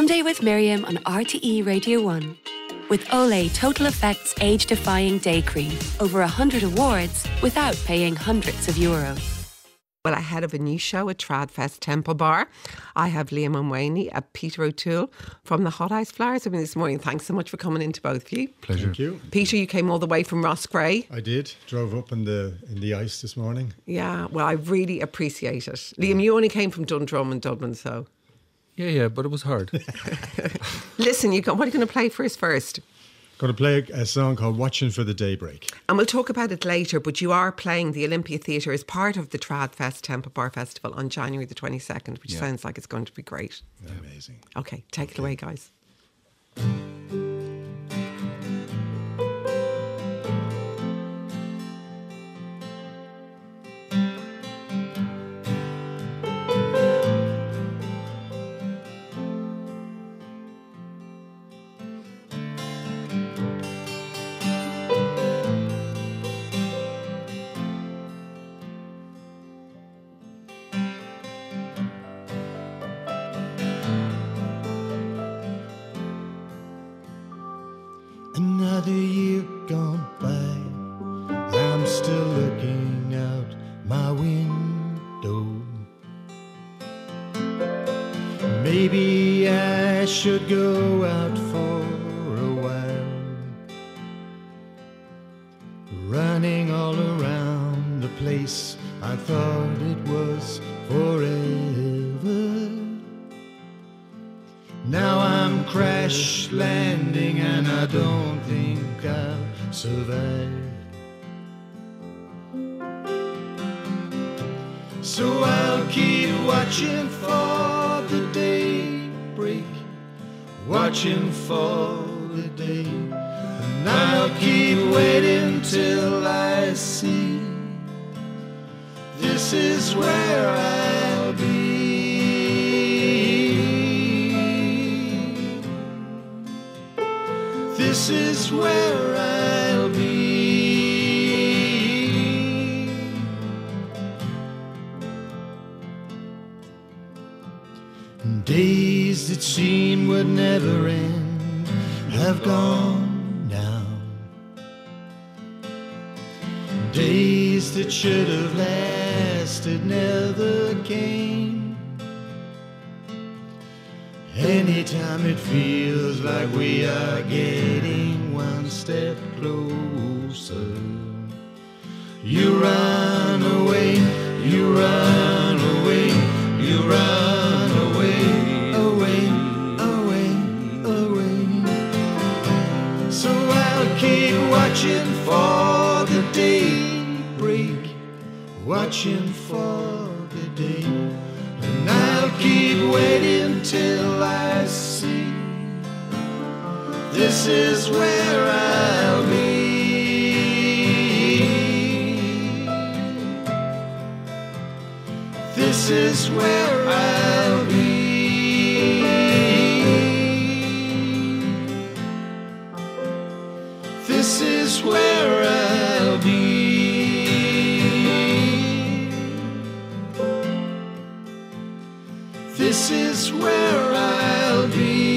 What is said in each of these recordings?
Sunday with Miriam on RTE Radio 1. With Olay Total Effects Age-Defying Day Cream. Over 100 awards without paying hundreds of euros. Well, ahead of a new show at Tradfest Temple Bar, I have Liam O'Mwaney and Peter O'Toole from the Hot Ice Flowers with me this morning. Thanks so much for coming in to both of you. Pleasure. Thank you. Peter, you came all the way from Rossgrey. I did. Drove up in the ice this morning. Yeah, well, I really appreciate it. Liam, you only came from Dundrum and Dublin, so... Yeah, but it was hard. Listen, what are you going to play for us first? Going to play a song called Watching for the Daybreak. And we'll talk about it later, but you are playing the Olympia Theatre as part of the Tradfest Temple Bar Festival on January the 22nd, which sounds like it's going to be great. Amazing. Okay, take it away, guys. Another year gone by, I'm still looking out my window. Maybe I should go out for a while, running all around the place I thought it was forever. Now I'm crash landing and I don't think I'll survive. So I'll keep watching for the daybreak, watching for the day. And I'll keep waiting till I see this is where I'll be. This is where I'll be. Days that seemed would never end have gone now. Days that should have lasted never came. Anytime it feels like we are getting one step closer, you run away, you run away, you run away, away, away, away. So I'll keep watching for the daybreak, watching for the day. And I'll keep waiting till I see this is where I'll be. This is where I'll be. This is where I'll be. This is where I'll be.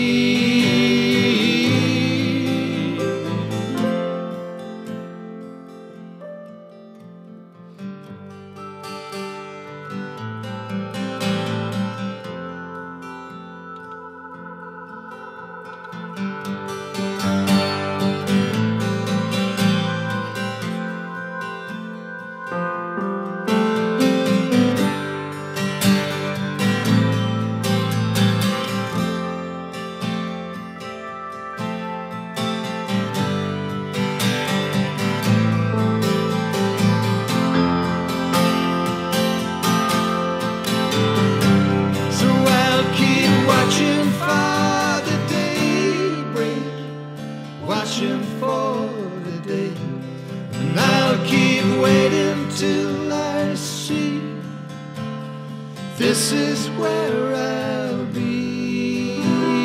This is where I'll be.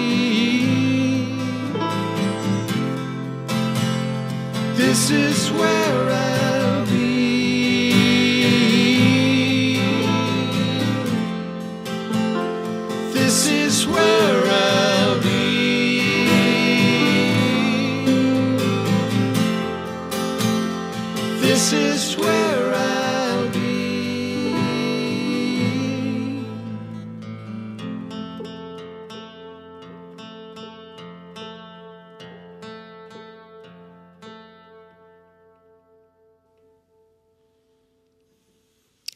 This is where I'll be. This is where I'll be.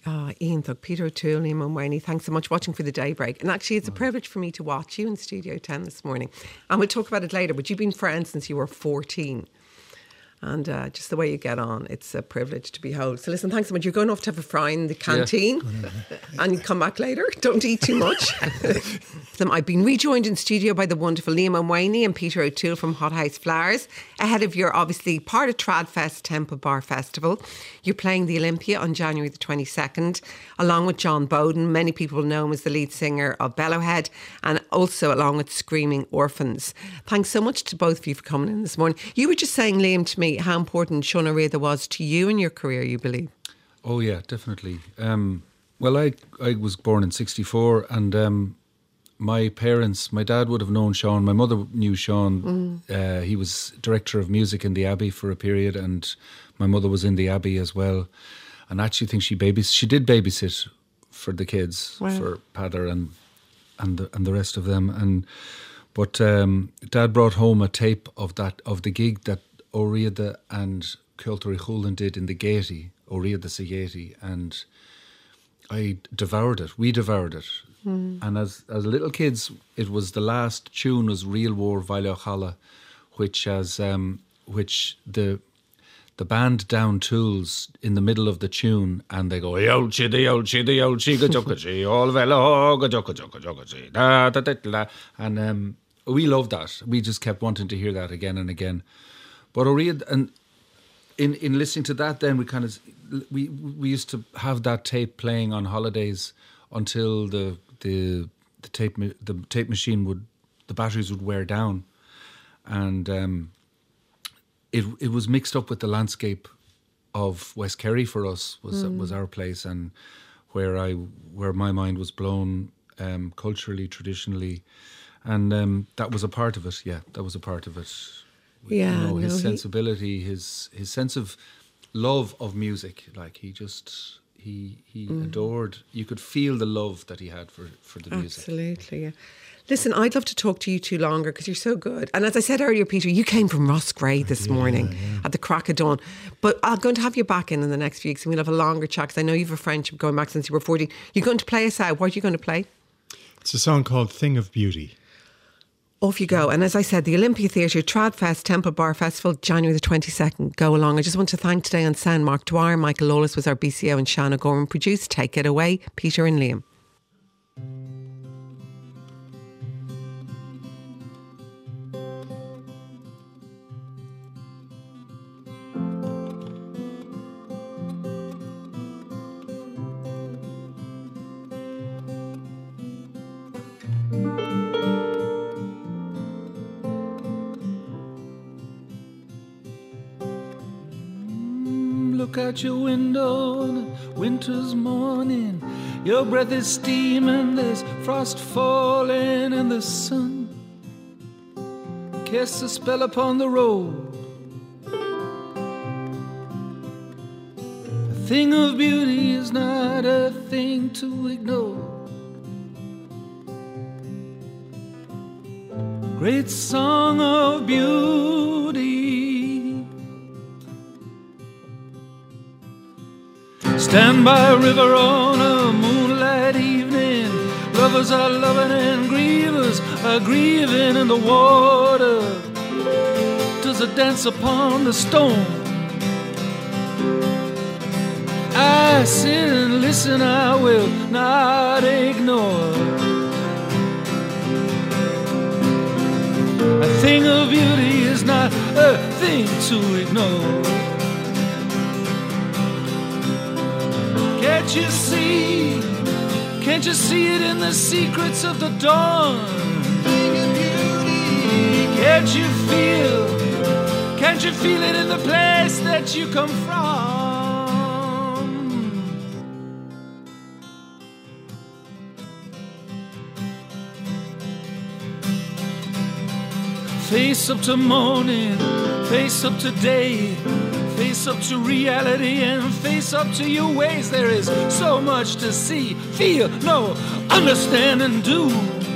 Ian Thug, Peter O'Toole, Liam Mulvaney, thanks so much for watching for the Daybreak. And actually, it's a privilege for me to watch you in Studio 10 this morning. And we'll talk about it later, but you've been friends since you were 14. And just the way you get on, it's a privilege to behold. So listen, thanks so much. You're going off to have a fry in the canteen and you come back later. Don't eat too much. I've been rejoined in studio by the wonderful Liam Mulvaney and Peter O'Toole from Hothouse Flowers, ahead of your, obviously, part of Tradfest Temple Bar Festival. You're playing the Olympia on January the 22nd, along with John Bowden. Many people know him as the lead singer of Bellowhead, and also along with Screaming Orphans. Thanks so much to both of you for coming in this morning. You were just saying, Liam, to me, how important Sean O'Reilly was to you in your career, you believe? Oh yeah, definitely. Well, I was born in 1964, and my parents, my dad would have known Sean, my mother knew Sean. He was director of music in the Abbey for a period, and my mother was in the Abbey as well. And I actually think she did babysit for the kids, for Padder and the rest of them. But Dad brought home a tape of the gig that O'Riada and Culture Chulan did in the Gaiety, O'Riada sa Gaiety, and I devoured it. We devoured it. And as little kids, it was the last tune was Real War Vaile Chala, which the band down tools in the middle of the tune, and they go Yolchi the Yolchi the Yolchi gajokaji all velo gajokajokajokaji da da da da, and we loved that. We just kept wanting to hear that again and again. But O'Riad, and in listening to that, then we used to have that tape playing on holidays until the tape machine the batteries would wear down, and it was mixed up with the landscape of West Kerry for us was our place, and where my mind was blown culturally, traditionally, and that was a part of it. Yeah, that was a part of it. Yeah, his sensibility, his sense of love of music, like he adored. You could feel the love that he had for the music. Absolutely, yeah. Listen, I'd love to talk to you two longer because you're so good. And as I said earlier, Peter, you came from Roscrea this morning at the crack of dawn. But I'm going to have you back in the next few weeks and we'll have a longer chat because I know you have a friendship going back since you were 14. You're going to play us out. What are you going to play? It's a song called Thing of Beauty. Off you go. And as I said, the Olympia Theatre, Tradfest Temple Bar Festival, January the 22nd. Go along. I just want to thank today on sound Mark Dwyer, Michael Lawless was our BCO, and Shanna Gorman produced. Take it away, Peter and Liam. Look out your window on a winter's morning. Your breath is steaming, there's frost falling, and the sun casts a spell upon the road. A thing of beauty is not a thing to ignore. Great song of beauty. Stand by a river on a moonlight evening. Lovers are loving and grievers are grieving, and the water does a dance upon the stone. I sit and listen, I will not ignore. A thing of beauty is not a thing to ignore. Can't you see it in the secrets of the dawn? Can't you feel it in the place that you come from? Face up to morning, face up to day, face up to reality and face up to your ways. There is so much to see, feel, know, understand and do.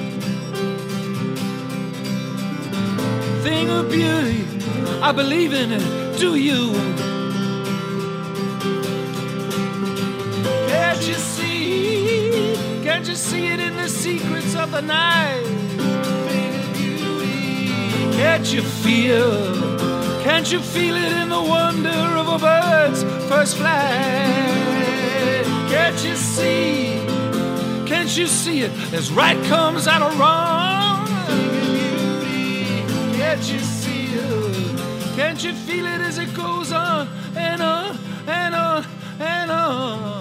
Thing of beauty, I believe in it, do you? Can't see it in the secrets of the night? Can't you feel? Can't you feel it in the wonder of a bird's first flight? Can't you see? Can't you see it as right comes out of wrong? Can't you see it? Can't you feel it as it goes on and on and on and on?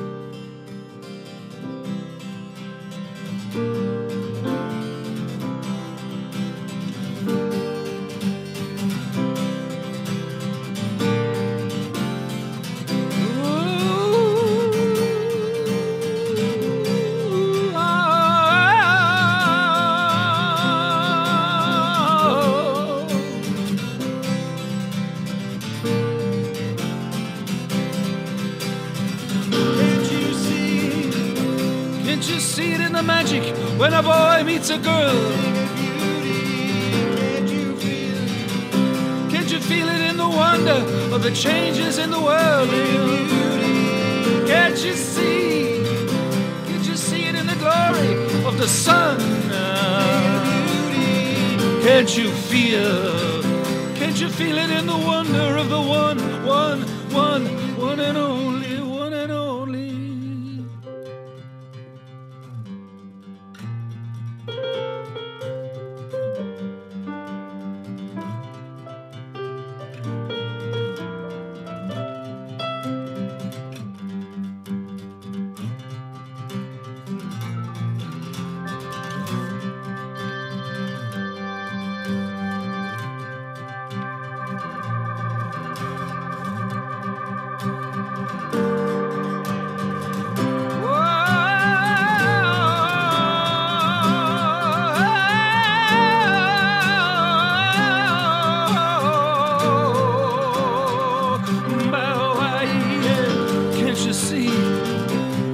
Magic when a boy meets a girl. Can't you feel it in the wonder of the changes in the world? Can't you see? Can't you see it in the glory of the sun? Can't you feel? Can't you feel it in the wonder of the one and only, one and only?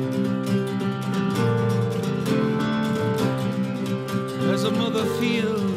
As a mother feels